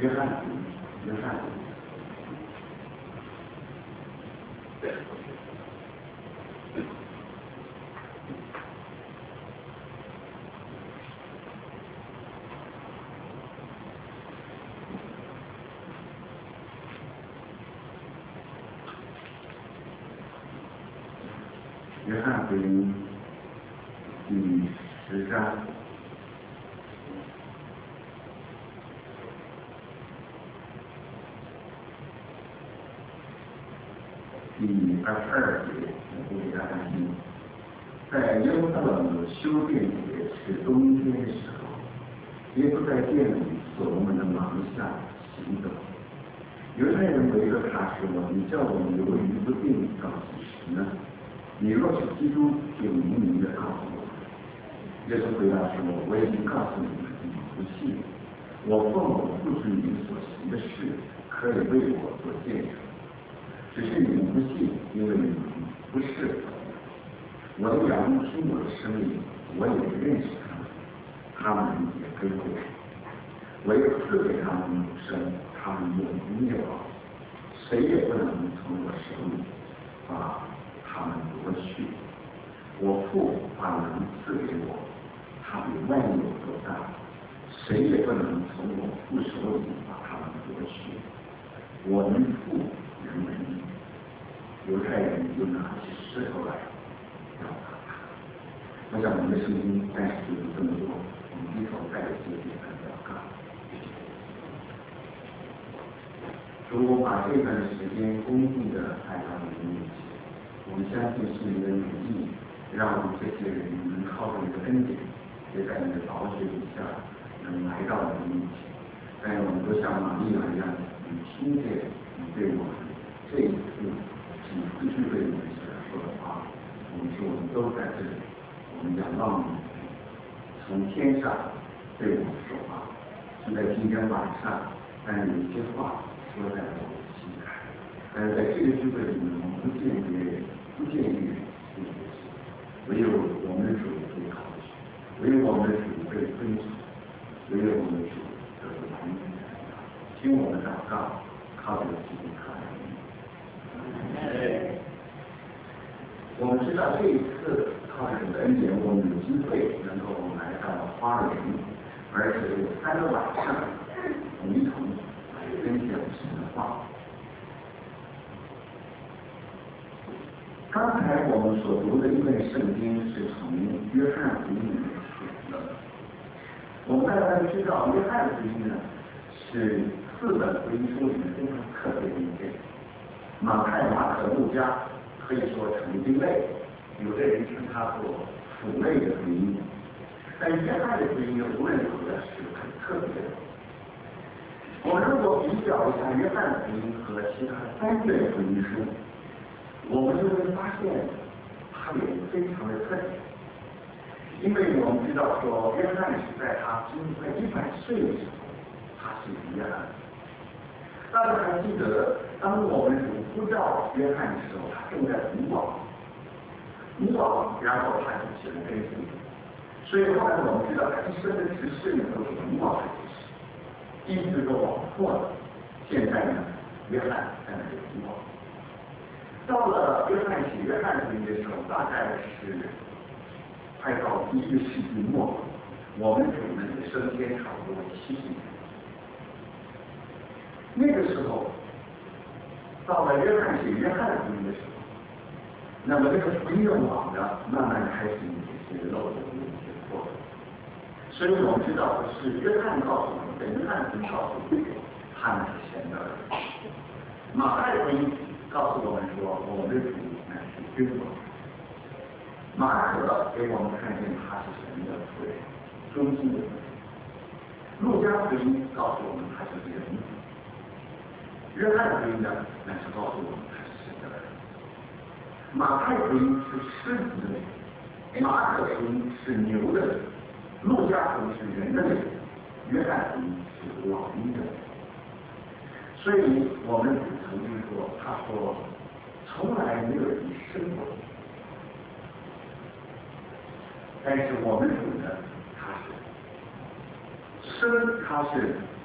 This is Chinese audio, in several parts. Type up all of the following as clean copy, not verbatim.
约翰福音，约翰福音。约翰福音第10章第22节，我给大家听。在耶路撒冷修殿节是冬天的时候，耶稣在殿里所罗门的廊下行走。犹太人围着他说：“你叫我们留于不定到几时呢？你若是基督，就明明的告诉我。”耶稣回答说：“我已经告诉你们，你们不信。我奉我父之名所行的事，可以为我做见证。只是你们不信，因为你们不是我的羊听我的声音，我也认识他们，他们也跟着我。我又赐给他们永生，他们永不灭亡，谁也不能从我手里把他们夺去。我父把能赐给我，他比万有都大，谁也不能从我父手里把他们夺去。我们父人为一。”犹太人就拿起石头来要打他。我想我们的圣经暂时就这么做，我们低头再有些简单祷告。主把这段时间恭敬地带到你的面前，我们相信是你的美意，让我们这些人能靠着你的恩典，也在你的保守底下能来到你的面前。但我们都像玛利亚一样，你听见你对我们这一次主持对我们所说的话，我们说我们都在这里，我们仰望你从天上对我们说话。就在今天晚上，但有一些话说在我的心坎，但是在这个聚会里面，我们不见别人，不见别人，唯有我们的主被考取，唯有我们的主被尊崇，唯有我们的主得到完全的听我们祷告，靠着基督靠着你。我们知道这一次靠着主的恩典，我们有机会能够来到花莲，而且有3个晚上，我们一同来分享神的话。刚才我们所读的一本圣经是从约翰福音里面选的。我们大家都知道，约翰福音呢是4本福音书里面非常特别的一件。马太、马可、路加可以说成一类，有的人称它做辅类的福音。但约翰的福音无论如何是很特别的。我们如果比较一下约翰福音和其他3卷福音书，我们就会发现它有非常的特点。因为我们知道说，约翰是在他几乎快100岁的时候，他是约翰。大家还记得，当我们主呼召约翰的时候，他正在古堡，然后他就起了根基。所以后来我们知道，他一生的执事呢都是古堡的执事，第一次都网破了。现在呢，约翰在那里古堡。到了约翰写约翰福音的时候，大概是快到1个世纪末，我们主呢也升天差不多70年。那个时候，到了约翰写约翰福音的时候，那么这个福音的网呢，慢慢开始有些漏洞，有些破洞。所以我们知道是约翰告诉我们，约翰福音告诉我们，他们是神的儿子。马太福音告诉我们说，我们的主乃是君王。马可给我们看见他是神的仆人，忠心的仆人。路加福音告诉我们他是人子。约翰福音呢，乃是告诉我们他是神的儿子。马太福音是狮子的脸，马可福音是牛的脸，路加福音是人的脸，约翰福音是老鹰的脸。所以我们曾经说，他说从来没有人生过，但是我们主呢，他是生，他是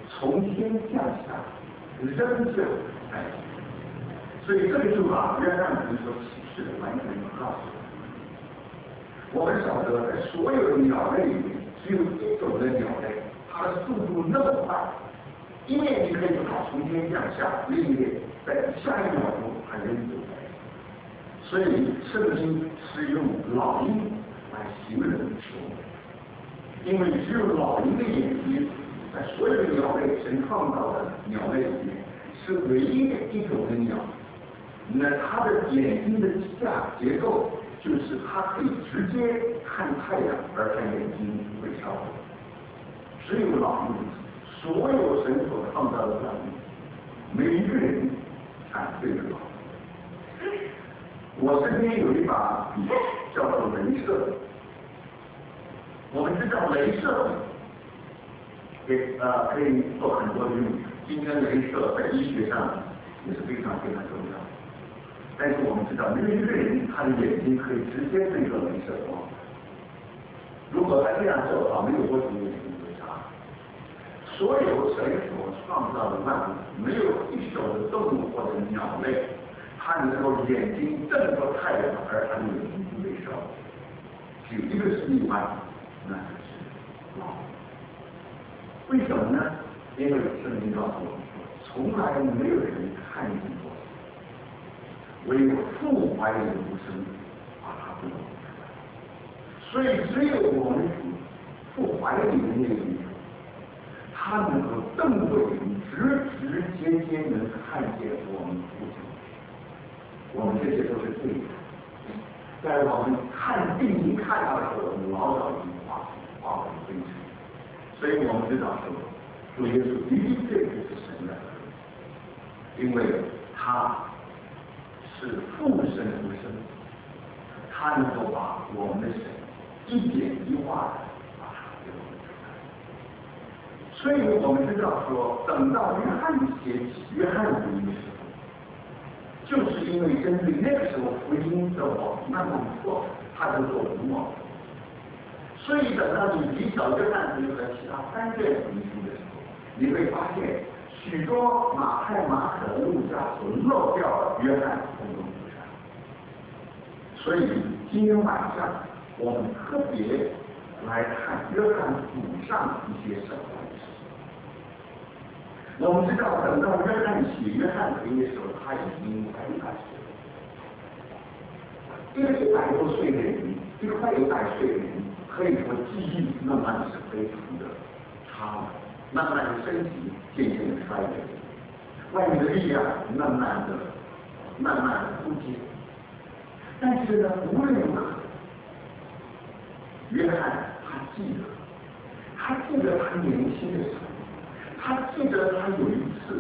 从天降下，仍旧在。所以这个就把约翰福音所启示的完全告诉我们晓得，在所有的鸟类里面，只有一种的鸟类，它的速度那么快，一面你可以它从天降下，另一面在下一秒钟它仍旧在。所以圣经是用老鹰来形容说，因为只有老鹰的眼睛，在所有的鸟类神创造的鸟类里面，是唯一的一种的鸟。那它的眼睛的结构，就是它可以直接看太阳，而它眼睛会烧火。只有老鹰，所有神所创造的万物，没一个人敢对着老鹰。我身边有一把笔，叫做镭射笔。我们知道镭射笔可以做很多的用途。今天镭射在医学上也是非常非常重要的。但是我们知道，没有一个人他的眼睛可以直接对着镭射光。如果他这样做的话，没有多久眼睛会瞎。所有神所创造的万物，没有一种的动物或者鸟类，它能够眼睛正着太阳，而它的眼睛不被烧。只有一个是例外，那就是老鹰。为什么呢？因为圣经告诉我们说，从来没有人看见过。唯有父怀里的无声，把它不能出来。所以只有我们父怀里的那个灵，他能够瞪着眼，直接能看见我们父亲。我们这些都是对的，在我们看定睛看到的时候，我们老早已经化为灰尘。所以我们知道说，主耶稣的确是神的儿子，因为他是父神无声，他能够把我们的神一点一画的把它给我们出来。所以我们知道说，等到约翰写起约翰福音的时候，就是因为针对那个时候福音的我慢慢错，他就做无妄。所以等到你比较约翰福音和其他3卷福音书的时候，你会发现许多马太、马可、路加所漏掉的约翰通通不上。所以今天晚上我们特别来看约翰补上一些神话的事情。我们知道，等到约翰写约翰福音的时候，他已经100岁了。一个100多岁的人，一个快100岁的人，可以说记忆慢慢是非常的差了。慢慢的身体渐渐的衰微，外面的力量慢慢的枯竭。但是呢，无论如何，约翰他记得他年轻的时候，他记得他有一次，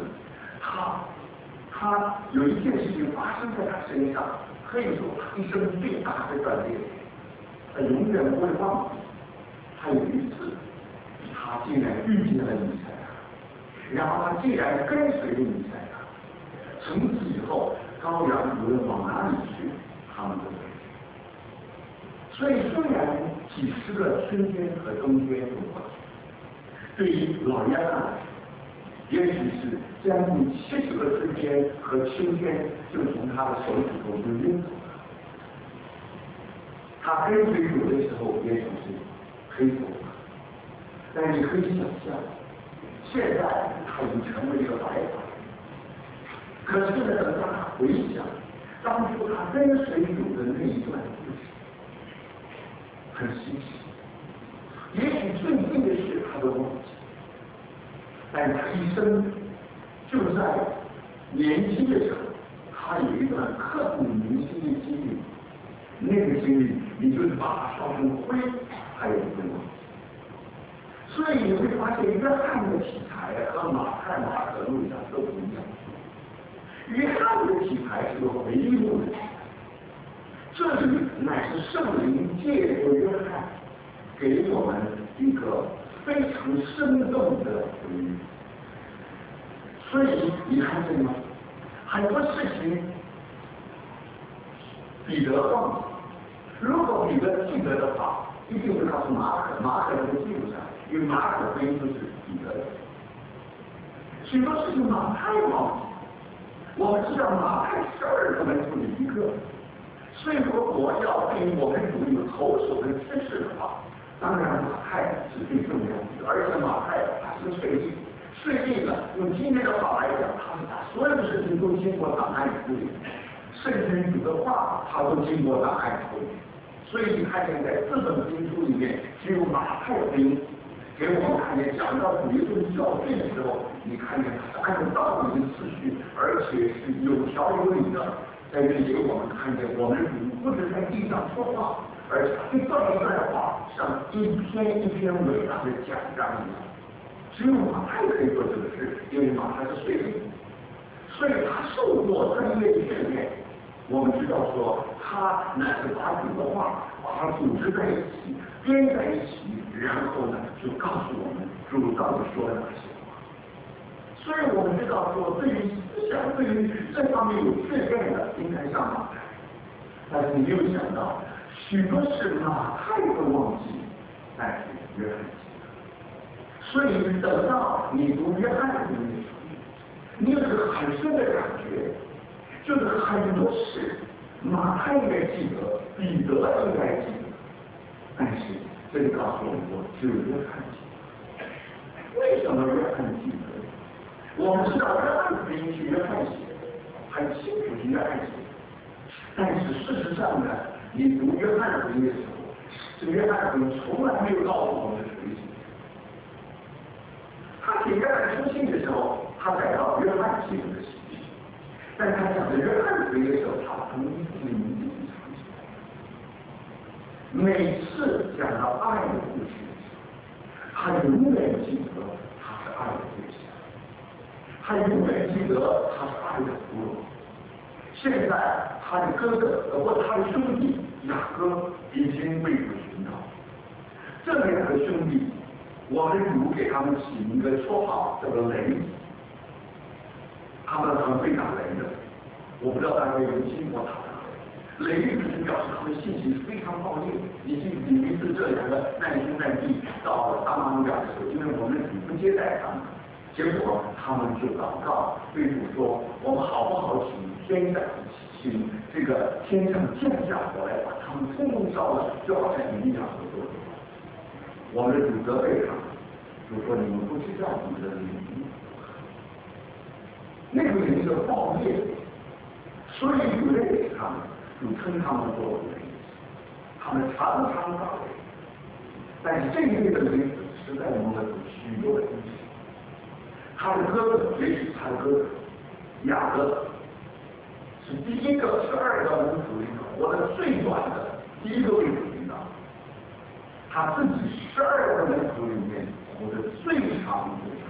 他有一件事情发生在他身上，可以说他一生最大的锻炼，他永远不会忘记。他有一次。他竟然遇见了弥赛亚，然后他竟然跟随了弥赛亚。从此以后，羔羊无论往哪里去，他们都会去。所以虽然几十个春天和冬天都过去，对于老约翰来说，也许是将近70个春天和秋天就从他的手指头就溜走了。他跟随主的时候，也许是黑头发。但你可以想象，现在他已经成为一个白发人。可是呢，等他回想当初他跟随主的那一段故事，很稀奇。也许最近的事他都忘记，但他一生就在年轻的时候，他有一段刻骨铭心的经历。那个经历，你就是把它烧成灰，他也不会忘记。所以你会发现，约翰的题材和马太、马可、路加都不一样。约翰的题材是个回忆录的题材，这里乃是圣灵借着约翰给我们一个非常生动的回忆。所以你看见吗？很多事情彼得忘记，如果彼得记得的话，一定会告诉马可，马可能记不上。因为马可福音就是彼得的， 许多事情马太忘记。我们知道马太12个门徒里一个，所以如果要对于我们主有头首的知识的话，当然马太是最重要的，而且马太他是随意。最近呢，用今天的话来讲，他是把所有的事情都经过档案处理，圣经主的话他都经过档案处理。所以你看见在4本经书里面，只有马太福音给我们看见讲到主耶稣教训的时候，你看见他是按照道理的次序，而且是有条有理的，在这里给我们看见我们主不是在地上说话，而且一段一段话像一篇一篇伟大的讲章一样。只有马太可以做这个事，因为马太是随意，所以他受过专业的训练。我们知道说，他乃是把主的话把它组织在一起，编在一起，然后呢就告诉我们主到底说了哪些话。所以我们知道说，对于思想，对于这方面有训练的，应该像马太。但是你没有想到，许多事马太会忘记，但是约翰记。所以等到你读约翰福音的时候，你有个很深的感觉，就是很多事马太应该记得，彼得应该记得，但是这里告诉我们说，只有约翰记得。为什么约翰记得？我们知道约翰福音是约翰写的，很清楚是约翰写的，但是事实上呢，你读约翰福音的时候，这约翰福音从来没有告诉我们是谁写的。他写约翰书信的时候，他讲到约翰记录的信息，但他讲的约翰福音的时候，他把他们一字一句藏起来。每次讲到爱的故事的时候，他永远记得他是爱的对象，他永远记得他是爱的俘虏。现在他的哥哥或他的兄弟雅各已经被主寻到，这2个兄弟。我们主给他们起一个绰号叫做雷，他们非常雷的，我不知道大家有没有听过他们。雷就是表示他们性情非常暴烈。你记不记得这2个难兄难弟到了大马路亚的时候，因为我们主不接待他们，结果他们就祷告，对主说：我们好不好请这个天上降下火来，把他们通通烧了，就好像你一样所做的。我们的主责备他们，就说你们不知道你们的灵，那个灵是暴烈的，所以主认识他们，主称他们做人，他们常常搞人。但是这一类的人实在蒙了许多的东西。他的哥哥也许他的哥哥雅各是第一个12个门徒里活得最短的第一个被主领导。他自己12个门徒里面活得最长最长。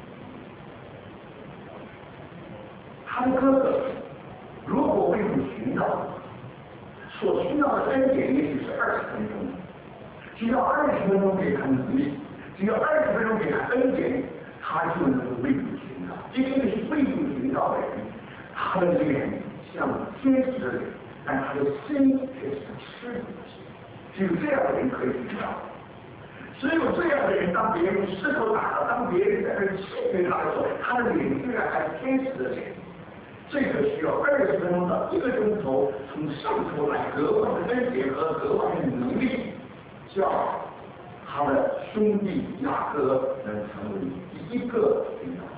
他的哥哥如果被主寻到，所需要的恩典也许是20分钟，只要20分钟给他能力，只要20分钟给他恩典，他就能够被主寻到。因为是被主寻到的人，他的脸像天使的脸，但他的心却像狮子的心。只有这样的人可以寻到。只有这样的人，当别人用石头打他，当别人在那欺负他的时候，他的脸虽然还是天使的脸，这个需要20分钟到1个钟头，从上头来格外的恩典和格外的能力，叫他的兄弟雅各能成为第一个领导。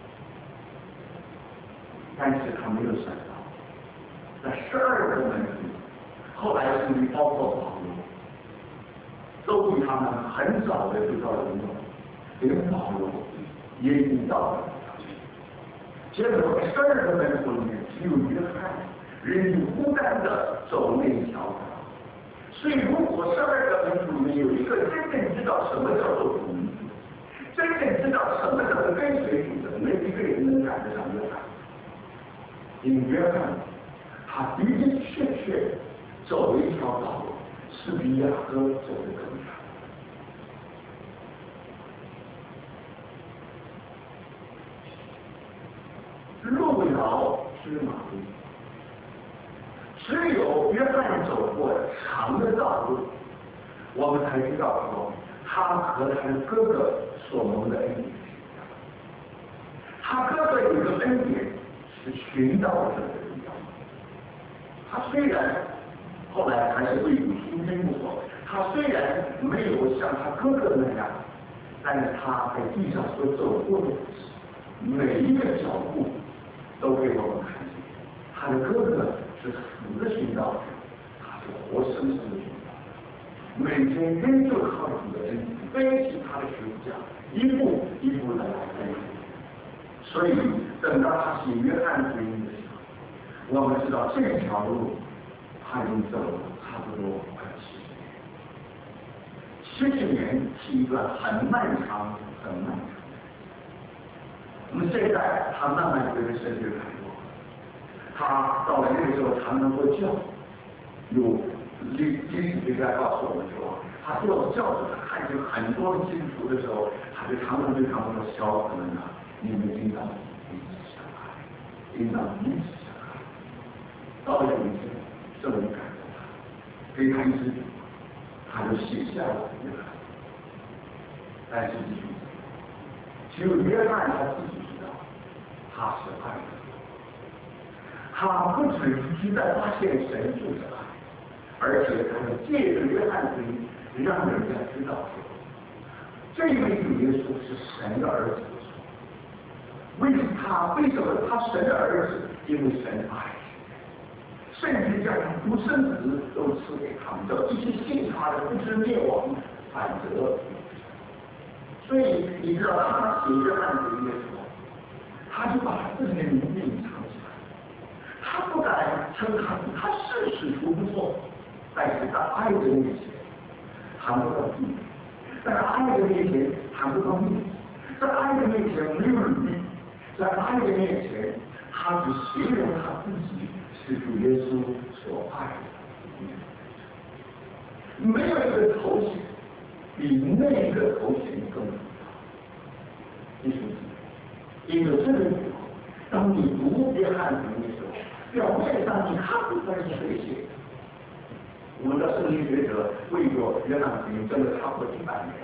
但是他没有想到，那12个门徒后来甚至包括保罗，都比他们很早的就到了领导，连保罗也已经到了。结果12个门徒里面只有约翰仍旧孤单的走那条道。所以如果12个门徒里面有一个真正知道什么叫做主义，真正知道什么叫做跟随主的，没有一个人能赶得上约翰。因为约翰他的的确确走了一条道路，是比雅各走得更长。路遥知马力，只有约翰走过长的道路，我们才知道说他和他的哥哥所蒙的恩典。他有一个恩典是寻找者的力量。他虽然后来还是为主出征不错，他虽然没有像他哥哥那样，但是他在地上所走过的每一个脚步都给我们看见，他的哥哥是死的寻找者，他是活生生的寻找者，每天仍旧靠主的恩背起他的十字架，一步一步的来背。所以等到他写约翰福音的时候，我们知道这条路他已经走了差不多快70年，70年是一段很漫长很漫长。那么现在他慢慢觉得神学开拓，他到了那个时候常常做教，有历史学家告诉我们说，他做教子，他看见很多的基督徒的时候，他就常常对他们说：“小子们啊，你们应当彼此相爱，应当彼此相爱。”到了有一天，圣灵感动他，给他一支笔，他就写下了约翰。但是只有约翰他自己知道，他是爱的。他不只是在发现神就是爱，而且他是借着约翰福音让人家知道说，这位主耶稣是神的儿子。为什么他神的儿子？因为神爱人，甚至将独生子都赐给他们，叫一切信他的不知灭亡，反得永生。所以你知道他写约翰福音的时候，他就把自己的名字隐藏起来，他不敢称他是使徒不错，但是在爱的面前谈不到地，在爱的面前谈不到面，在爱的面前没有履历，在爱的面前他只形容他自己是主耶稣所爱的。没有一个头衔比那个头衔更重要。弟兄姊妹，因为这个时候，当你读约翰福音的时候，表面上你看不出来是谁写的。我们的圣经学者为过约翰福音真的差不多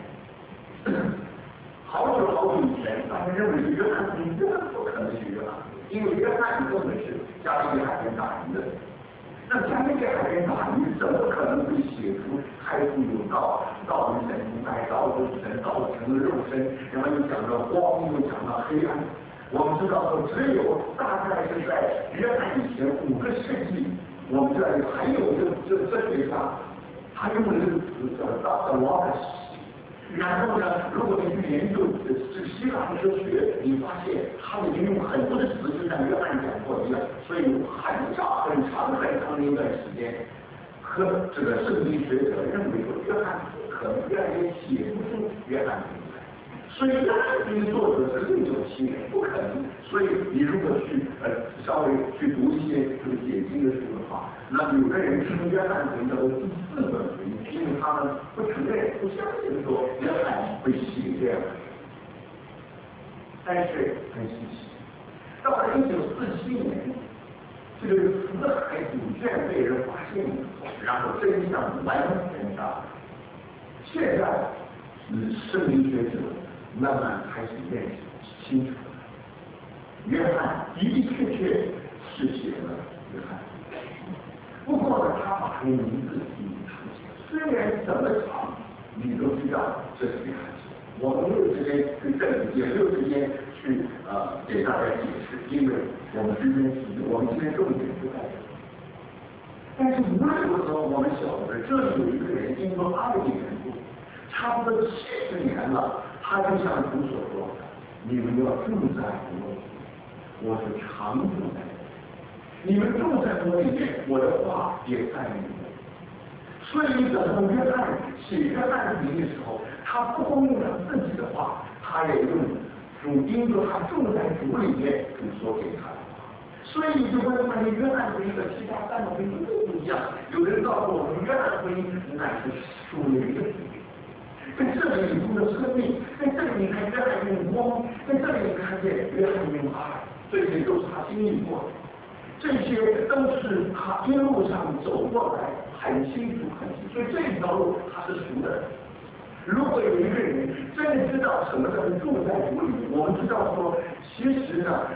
100年，好久好久以前，他们认为是约翰福音根本不可能是约翰福音，因为约翰根本是加利利海边打鱼的。那加利利海边打鱼怎么可能会写出开出有道，道与神同在，道与神，道成了肉身，然后又讲到光，又讲到黑暗。我们知道说，只有大概是在约翰以前5个世纪，我们这里还有这哲学家，他用的这个词叫 Dr. Logos。然后呢，如果你去研究这希腊哲学，你发现他已经用很多的词就像约翰讲过一样，所以很长的一段时间，和这个圣经学者认为说约翰可能越来越写不出约翰福音来，所以约翰福音作者是697年，不可能。所以你如果去稍微去读一些这个解经的书的话，那有的人称约翰福音叫做第4本福音，因为他们不承认、不相信说约翰会写这样的。但是很稀奇，到了1947年，这个死海古卷被人发现以后，然后真相完全大白。现在圣经学者慢慢开始认识清楚了，约翰的的确确是写了约翰，不过呢，他把他的名字隐藏起来，虽然怎么长，你都知道这是约翰写的。我们没有时间去证明，也没有时间去给大家解释，因为我们今天重点就在这里。但是无论如何，我们晓得这里有一个人因为爱的缘故，差不多70年了，他就像主所说的，你们要住在我里面，我是常住在你们住在我里面，我的话也在你们。所以等到约翰写约翰福音的时候，他不光用他自己的话，他也用主因着他住在主里面，主说给他的话。所以你就会发现约翰福音和其他3本福音都不一样。有人告诉我们，约翰福音乃是属灵的福音。在这里你读的生命，在这里你看约翰用光，在这里你看见约翰用爱，这些都是他经历过的，这些都是他一路上走过来很清楚很清楚，所以这一条路他是熟的。如果有一个人真的知道什么叫做住在主里，我们知道说，其实呢，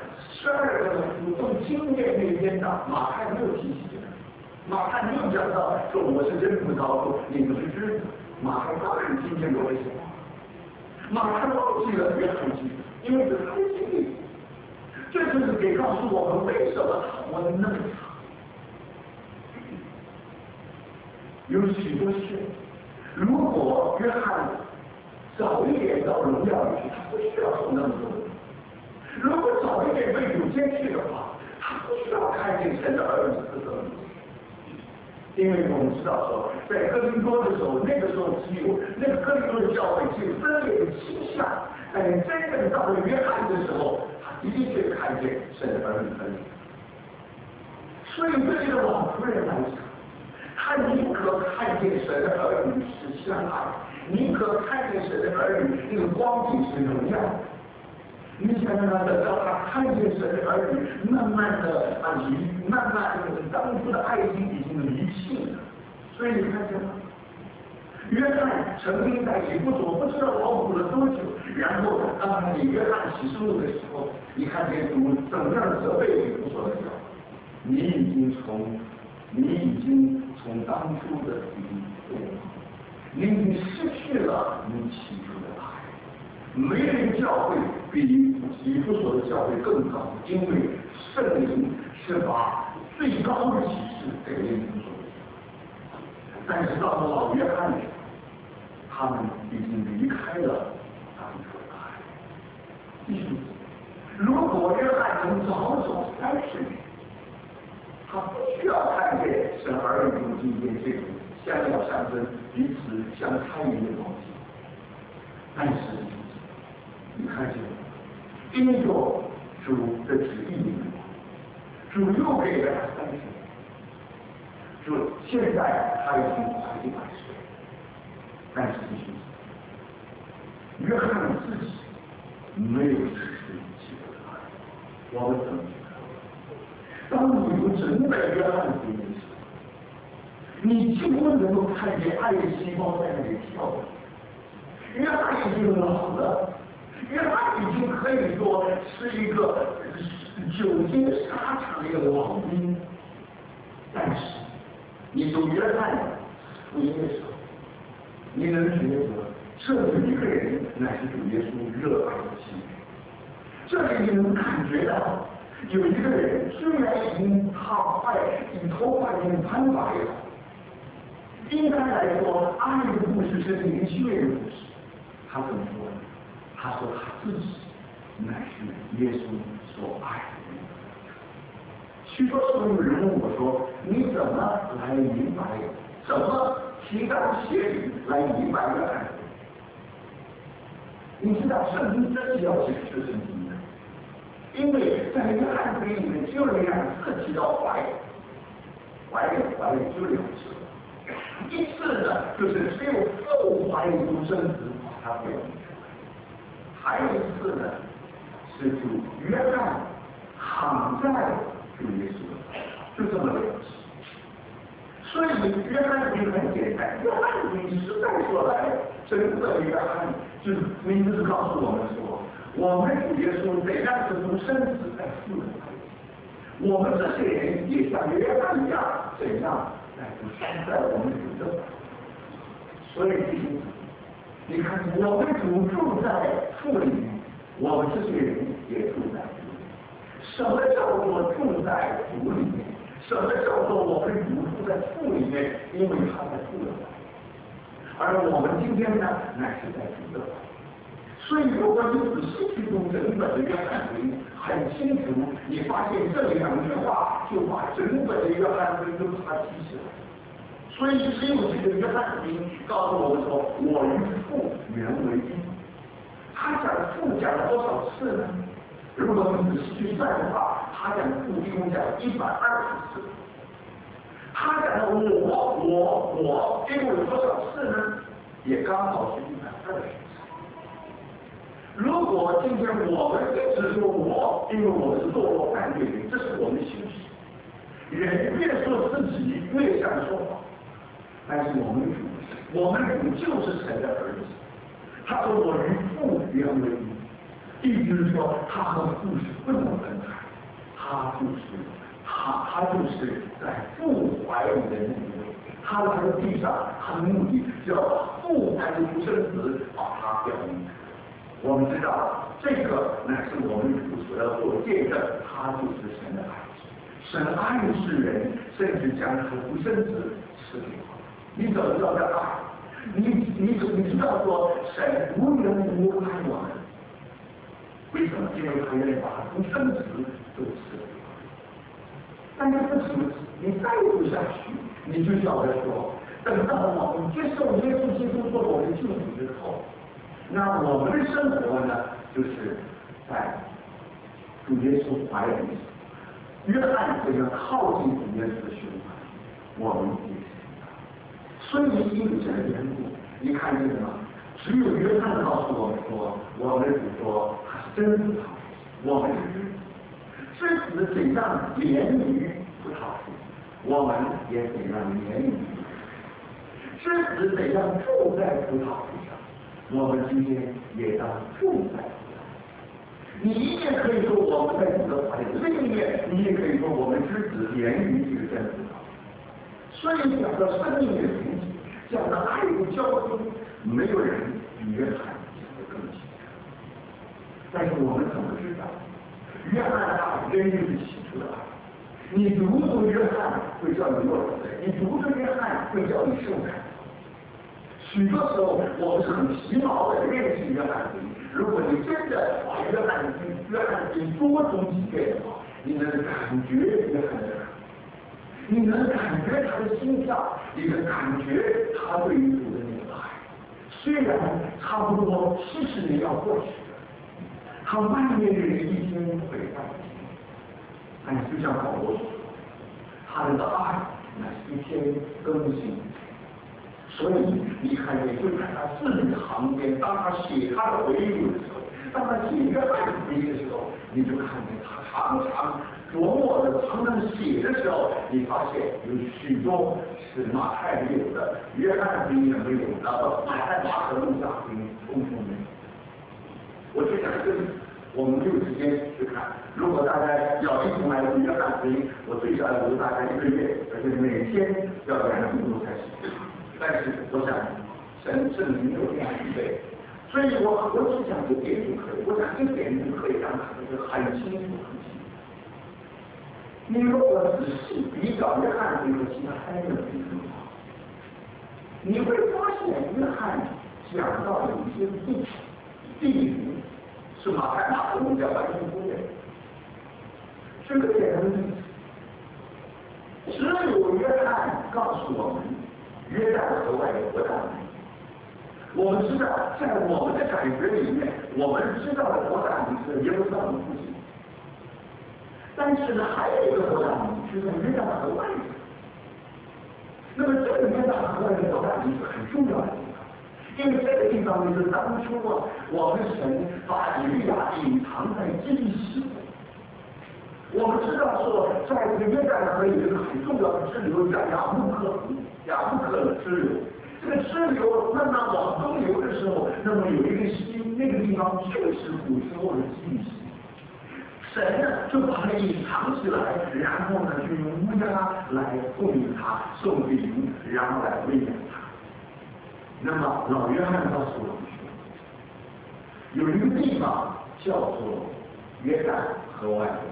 12个主动经验那边的马太没有提起这个，马太没有讲到说我是真葡萄树，你们是枝子。马太当然今天有危险，马太忘记了约翰记，因为这是他的经历。这就是给告诉我们为什么我们那么长。有许多事，如果约翰早一点到荣耀里去，他不需要受那么多。如果早一点被主接去的话，他不需要看见神的儿子的恩。因为我们知道说，在哥林多的时候，那个时候只有那个哥林多的教会只有分裂的倾向，但是真正到了约翰的时候，他的确看见神的儿子的恩。所以对这个老妇人来讲，他宁可看见神的儿女是相爱，宁可看见神的儿女那个光景是荣耀。你想想看，等到他看见神的儿女，慢慢的慢慢的当初的爱心已经离弃了。所以你看见吗？约翰曾经在以弗所不知道劳苦了多久，然后当他以约翰启示录的时候，你看见主怎么样责备以弗所的时候，你已经从当初的你已经失去了你起初的爱。没人教会比以弗所的教会更高，因为圣灵是把最高的启示给了以弗所的教会。但是到了老约翰，他们已经离开了当初的爱。记住，如果约翰能早走30年，他不需要看见神儿女今天这种相要相争、彼此相参与的东西。但是你看见，因着主的旨意里面，主又给了他30年。主现在他已经快100岁，但是约翰自己没有失去基督的爱。我们怎么觉得？当你不整本约翰福音时，你几乎能够看见爱的细胞在那里跳动。约翰已经老了。约翰已经可以说是一个久经沙场的一个老兵，但是你读约翰福音的时候，你能觉得这有一个人乃是主耶稣热爱的心。这里你能感觉到有一个人虽然已经头发已经斑白了，应该来说爱的故事是年轻人的故事。他怎么说呢？他说他自己乃是耶稣所爱的人。许多时候有人问我说：“你怎么来明白？怎么提纲挈领来明白约翰？”你知道圣经真是要解释圣经的，因为在约翰福音里面只有2次提到怀孕只有2次，一次呢就是只有后怀孕独生子把他表明。还有一次呢，是主约翰躺在主耶稣的，就这么2次。所以约翰福音很简单，约翰福音实在说来，真的约翰就是名字告诉我们说，我们主耶稣怎样是从生子在父的怀里，我们这些人也像约翰一样，怎样来生在我们主的怀里。所以你看，我们主住在父里面，我们这些人也住在父里面。什么叫做住在主里面？什么叫做我们主住在父里面？因为他在父的怀里，而我们今天呢，乃是在主的怀里。所以，如果你仔细去读整本的约翰福音，很清楚，你发现这2句话就把整本的约翰福音都把它提起来。所以只有这个约翰福音告诉我们说，我与父原为一。他讲父讲了多少次呢？如果你仔细去算的话，他讲父一共讲120次。他讲的我一共有多少次呢？也刚好是120次。如果今天我们一直说我，因为我们是堕落犯罪人，这是我们的形式。人越说自己越想说谎。但是我们主就是神的儿子。他说我与父原为一，意思是说他和父是不能分开。 他就是在父怀里的那一位，他来到地上，他的目的就要把父还是独生子把他表明。我们知道这个乃是我们主所要做见证，他就是神的爱子。神爱世人，甚至将他的独生子赐给我们。你怎么知道这爱？你知道说神无缘无故爱我们？为什么？因为他愿意把他独生子都赐给我们。但是不止，你再读下去，你就晓得说，等到我们接受耶稣基督做我们的救主之后，那我们的生活呢，就是在主耶稣怀里。约翰这个靠近主耶稣的胸怀，我们也是。所以因为这个缘故，你看见了吗？只有约翰告诉我们说，我们的主说他是真葡萄树，我们是枝子怎样连于葡萄树，我们也怎样连于枝子怎样住在葡萄树上，我们今天也当住在葡萄树。你一面可以说我们在主的怀里，另一面你也可以说我们枝子连于这个真葡萄树。所以讲到生命的连接，讲到爱的交通，没有人比约翰讲得更清楚。但是我们怎么知道约翰的爱跟这是起初的爱？你读读约翰会叫你落水，你读读约翰会叫你受感。许多时候我们是很皮毛的认识约翰福音，如果你真的把约翰福音多读几遍的话，你能感觉约翰的爱，你能感觉他的心跳，你能感觉他对于主的那个爱。虽然差不多70年要过去了，他外面的人一天会半天，但就像保罗所说，他的爱乃是一天更新。所以你看见，就在他字里行间，当他写他的回忆录的时候，当他写约翰回忆的时候，你就看见他常常琢磨的，常常写的时候，你发现有许多是马太没有的，约翰福音也没有的，马可、路加福音通通没有。我就讲这里，我们没有时间去看。如果大家要一同来读约翰福音，我最少要读大概1个月，而且每天要2个读才行。但是我想，神是没有这样预备，所以我只讲一点就可以，我讲一点就可以让他们很清楚很清楚。你如果仔细比较约翰福音和其他3个福音的话，你会发现约翰讲到有一些地名是马可、路加完全忽略。这个简单的例子，只有约翰告诉我们约旦河外有伯大尼。我们知道，在我们的感觉里面，我们知道的伯大尼是耶路撒冷附近，但是呢，还有一个伯大尼是在约旦河外的。那么这个约旦河外的伯大尼是很重要的地方，因为这个地方就是当初我们神把以利亚隐藏在基利西。我们知道说，在这个约旦河有一个很重要的支流叫雅布克支流。这个支流慢慢往东流的时候，那么有一个溪，那个地方就是古时候的基利西。神呢就把它隐藏起来，然后呢就用乌鸦来供应它，送饼，然后来喂养它。那么老约翰告诉我们说，有一个地方叫做约旦河外的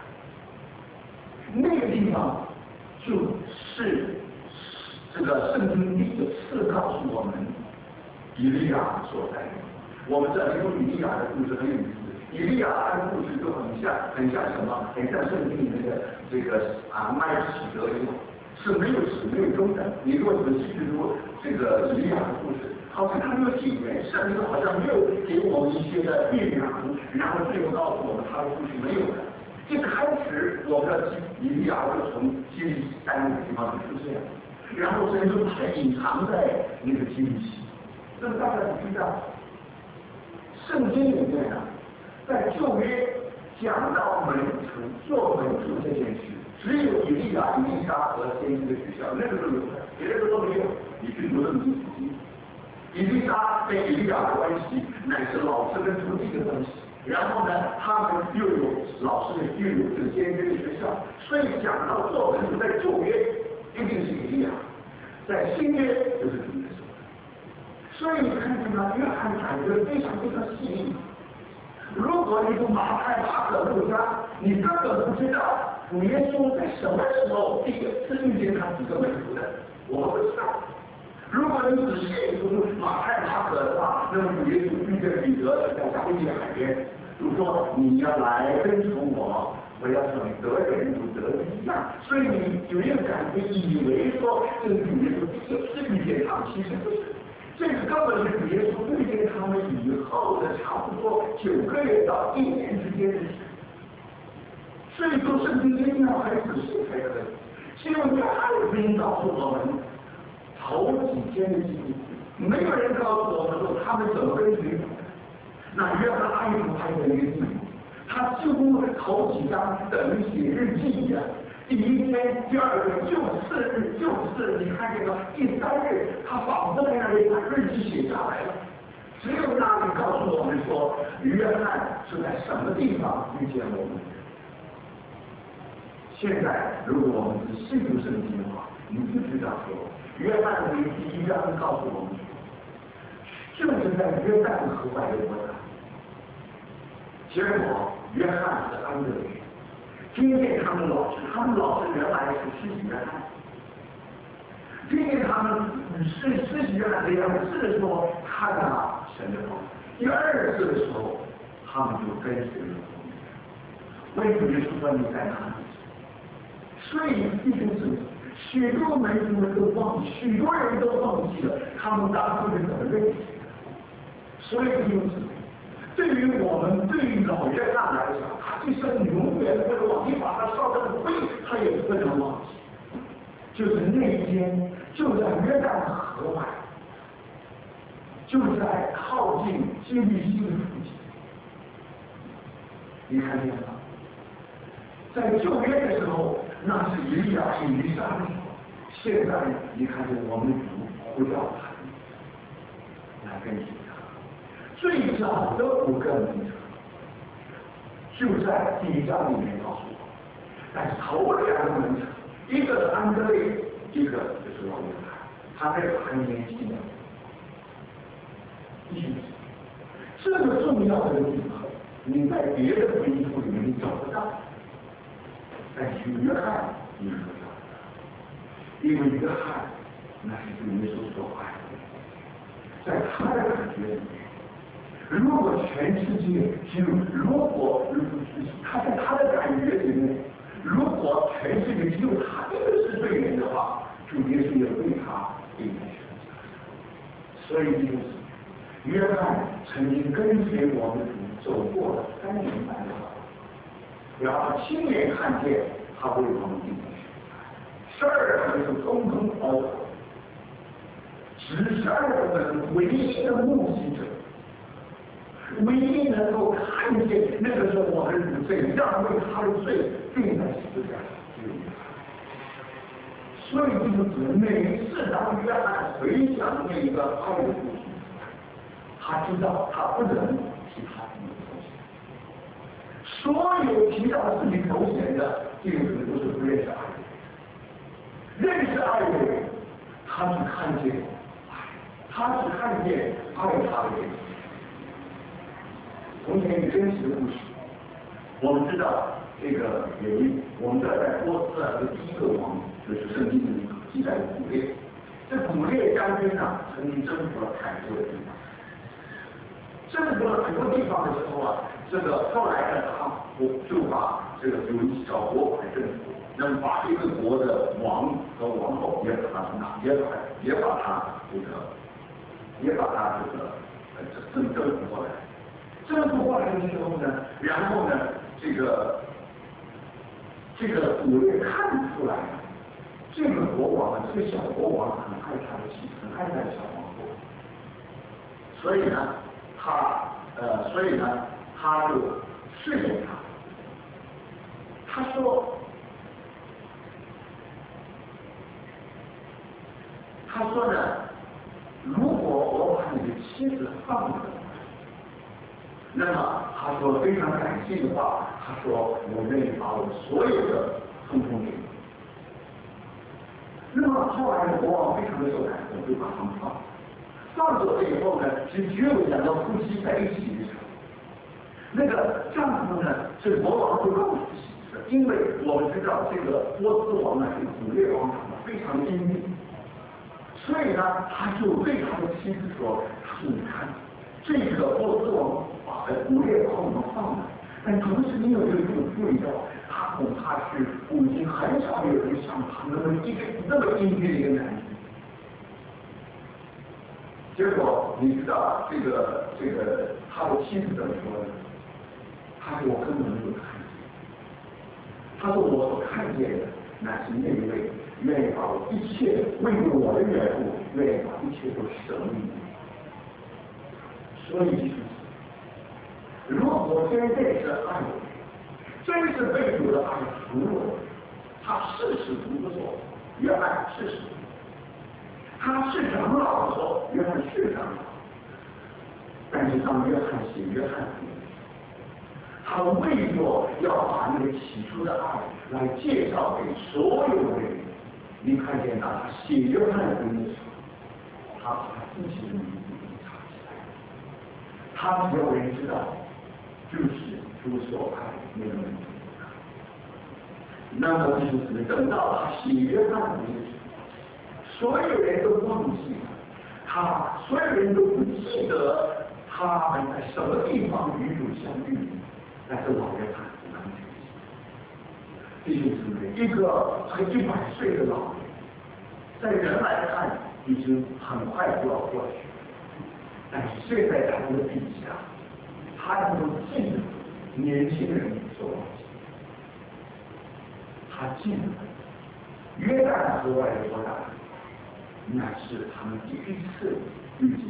那个地方就是这个圣经第一次告诉我们以利亚所在的。我们这里说以利亚的故事很有意思，以利亚他的故事就很像什么？很像圣经里面的麦基洗德一样，是没有始没有终的。你如果仔细去读这个以利亚的故事，好像他没有起源，圣经好像没有给我们一些的预言，然后最后告诉我们他的故事没有的。一开始我们的以利亚就从基利西那个地方出现，然后神就把它隐藏在那个基利西。那么大家知道，圣经里面啊，在旧约讲到门徒做门徒这件事，只有以利亚、以利沙和先知的学校，那个都有的，别的都没有。你去读圣经，以利沙跟以利亚的关系乃是老师跟徒弟的关系。然后呢，他们方又有老师又有这个先知的学校，所以讲到做人在旧约一定是以利亚，在新约就是主耶稣。所以你看见吗？约翰讲的非常非常细腻。如果你读马太、马可、路加，你根本不知道主耶稣在什么时候第一次遇见他几个门徒的，我们不知道。如果你仔细读马太、马可的话，那么主耶稣遇见彼得在加利利海边，就说你要来跟从我，我要使你得人如得一样。所以你有一个感觉，以为说这个主耶稣第一次遇见他们，其实不是。这个根本是主耶稣遇见他们以后的差不多9个月到1年之间的事。所以说圣经一定要很仔细才可以。其实约翰福音告诉我们头几天的记忆，没有人告诉我们说他们怎么跟随主的。那约翰阿姨还有一个记录，他几乎头几章等于写日记一样。第一天、第二个就4日，你看这个第3日，他仿佛在那里把日记写下来了。只有那里告诉我们说，约翰是在什么地方遇见我们。现在，如果我们是信徒圣经的话，你就知道说，约翰福音第1章告诉我们说，就是在约旦河外的伯特，结果约翰是安德烈。听见他们老师原来是施洗约翰，听见他们施洗约翰2次的时候看了神的光，第2次的时候他们就跟随了我。为主耶稣说你在哪里？所以弟兄姊妹，许多门徒们都忘记，许多人都忘记了他们当初是怎么认识的。所以弟兄姊妹，对于我们，对于老约翰来讲，他一生永远不能忘记，把他烧成灰，他也不能忘记。就是那一天，就在约旦河外，就在靠近基律西的附近。你看见了吗？在旧约的时候，那是以利亚、以利沙的时候，现在你看见我们主呼召他来跟随他。最早的5个名字，就在第1章里面告诉我，但是头2个名字，一个是安德烈，一个就是老约翰，他那个很年轻的。这个重要的地方，你在别的福音书里面你找不到，但是约翰你能找到，因为约翰那是主耶稣所爱的，在他的感觉里面。如果全世界他在他的感觉里面，如果全世界只有他一个是罪人的话，主耶稣也为他应该选择。所以就是约翰曾经跟随我们主走过了3年半的路，然后亲眼看见他为我们应该选择，12门是通通包括，只是12门唯一的目击者。唯一能够看见那个时候我们的罪，让为他的罪钉在十字架上。所以就是每一次当约翰回想那个爱的故事，他知道他不能提他自己的头衔。所有提到自己头衔的，这个人都是不认识爱的人。认识爱的人，他只看见爱，他只看见爱他的人。从前一个真实的故事，我们知道这个我们在波斯的第1个王，就是圣经里记载的古列。这古列将军呢，曾经征服了很多的地方。征服了很多地方的时候啊，这个后来呢，他就把这个有一小国来征服，那么把这个国的王和王后也把他征服过来。征服过来的时候呢，然后呢，这个古列看出来了，这个国王啊，这个小国王很爱他的妻子，很爱他的小王后，所以呢，他就试验他，他说呢，如果我把你的妻子放了， 那么他说非常感性的话，他说我愿意把我所有的通通给你。那么后来国王非常的受感动，就把他们放走了以后呢，只有两个夫妻在一起的时候，那个丈夫呢是国王会告诉妻子，因为我们知道这个波斯王呢是古列王朝的非常英明，所以呢他就对他的妻子说，他说你看这个波斯王把古列把我们放了，但同时你有没有注意到，他恐怕是古今很少有人像他那么英俊的一个男人。结果你知道这个他的妻子怎么说呢？他说我根本没有看见。他说我所看见的乃是那一位愿意把我一切为了我的缘故，愿意把一切都舍命。所以如果真的是爱我，真是被主的爱服我，他事事无所，约翰事事。他是长老的时候，约翰是长老，但是当约翰写约翰福音，他为着要把那个起初的爱来介绍给所有的人。你看见他写约翰福音的时候，他把自己的名字藏起来，他只要人知道，就是主所爱那个名字。那么就是等到他写约翰福音的时候，所有人都忘记了他，所有人都不记得他们在什么地方与主相遇，但是老约翰能记得。弟兄姊妹，一个才100岁的老人，在人来看已经很快就要过去，但是现在他们的笔下，他能够记得年轻人所忘记，他记得约旦河外的约旦。那是他们第一次遇见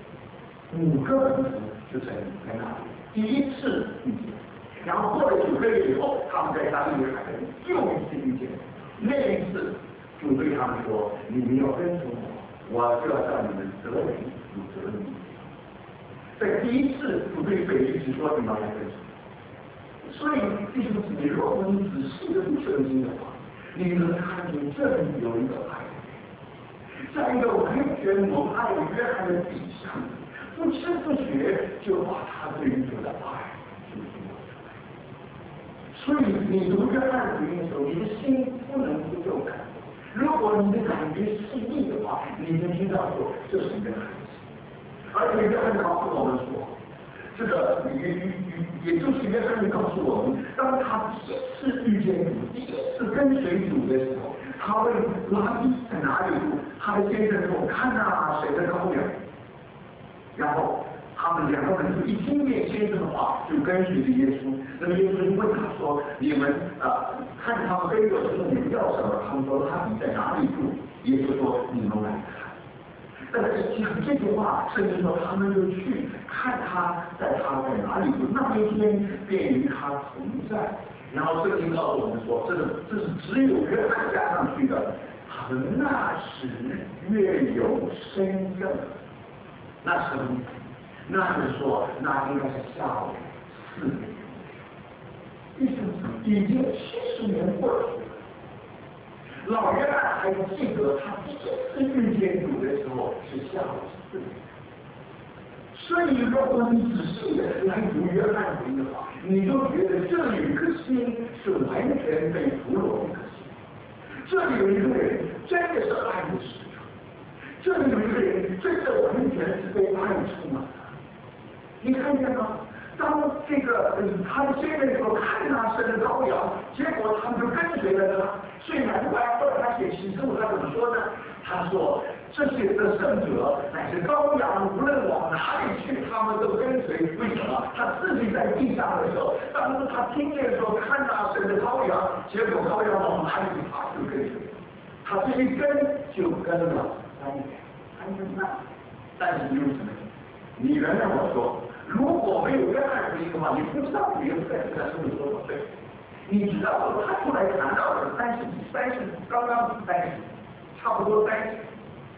，5个门徒就在那里第一次遇见，然后过了9个月以后，他们在加利利海又一次遇见，那一次主对他们说：“你们要跟从我，我就要叫你们得人如得你。”在第一次主对腓力只说你们要跟从，所以弟兄姊妹，如果你仔细的读圣经的话，你能看见这里有一个爱。在一个完全蒙爱约翰的底下，不知不觉就把他对于主的爱就说出来。所以你读约翰福音的时候，你的心不能不受感动。如果你的感觉细腻的话，你能听到说这是一个孩子。而且约翰告诉我们说，这个也就是约翰告诉我们，当他第一次遇见主，第一次跟随主的时候，他问拉比在哪里住？他的先生说：“看啊，谁的羔羊。”然后他们2个人就一听见先生的话，就跟随着耶稣。那么耶稣就问他说：“你们看他们跟着说你们要什么？”他们说：“拉比在哪里住？”耶稣说：“你们来看。”但是讲这句话，甚至说他们就去看他在哪里住，那一天便与他同在。然后圣经告诉我们说，这是只有约翰加上去的。他们那时月有生正，那什么意思？那是说那应该是下午4点。意思是已经70年过去了。老约翰还记得他第一次遇见主的时候是下午4点。所以如果你仔细的来读约翰福音的话，你就觉得这里有一颗心是完全被俘虏的一颗心，这里有一个人真的是爱的使者，这里有一个人真的完全是被爱充满的。你看见吗？当这个他的先生说看他生的羔羊，结果他们就跟随了他。所以难怪后来他写启示录，他怎么说呢？他说这些的圣者乃是羔羊，无论往哪里去，他们都跟随。为什么？他自己在地上的时候，当时他听见说看他生的羔羊，结果羔羊往哪里去，他就跟随。他这一跟就跟了3年，3年半。但是因为什么？你原谅我说。如果没有约翰福音的话，你不知道耶稣在这个生命多少岁。你知道他出来谈到的30，刚刚30，差不多30。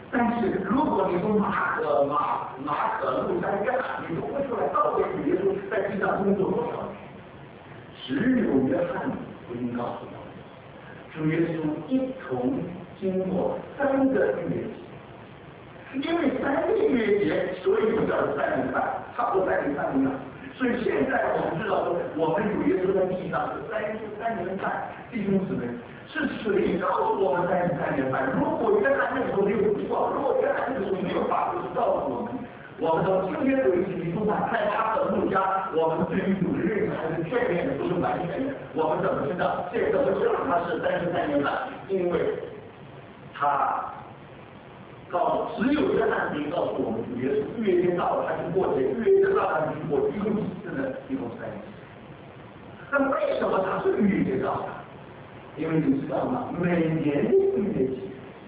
但是如果你从马可、路加、约翰，你读不出来到底主耶稣在地上工作多少年。只有约翰福音告诉我们，主耶稣一同经过3个逾越节，因为3个逾越节，所以就叫3年半，差不多3年半一样。所以现在我们知道说，我们主耶稣在地上是3年半，弟兄姊妹。是谁告诉我们3年半？如果约翰那时候没有知道，如果约翰那时候没有把这个告诉我们，我们到今天为止，你从马太、马可、路加，我们对于主的认识还是片面的，不是完全的。我们怎么知道？怎么知道他是3年半？因为他只有约翰福音告诉我们，主耶稣逾越节到了，他经过这逾越节到了，经过一共几次呢？一共3次。那为什么他是逾越节到的？因为你知道吗？每年的逾越节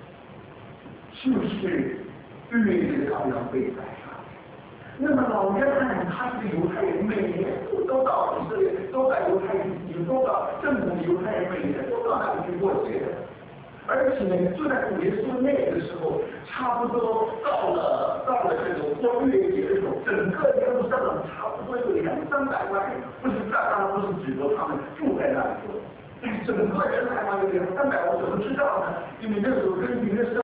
就是逾越节羔羊被宰杀。那么老约翰他是犹太人，每年都到以色列，都在犹太地，都到正统犹太人，每年都到那里去过节的。而且就在主耶稣那个时候，差不多到了这个过逾越节的时候，整个耶路撒冷差不多有200-300万人，不是当然不是指着他们住在那里。整个人海嘛有200万，怎么知道呢？因为那时候根据那圣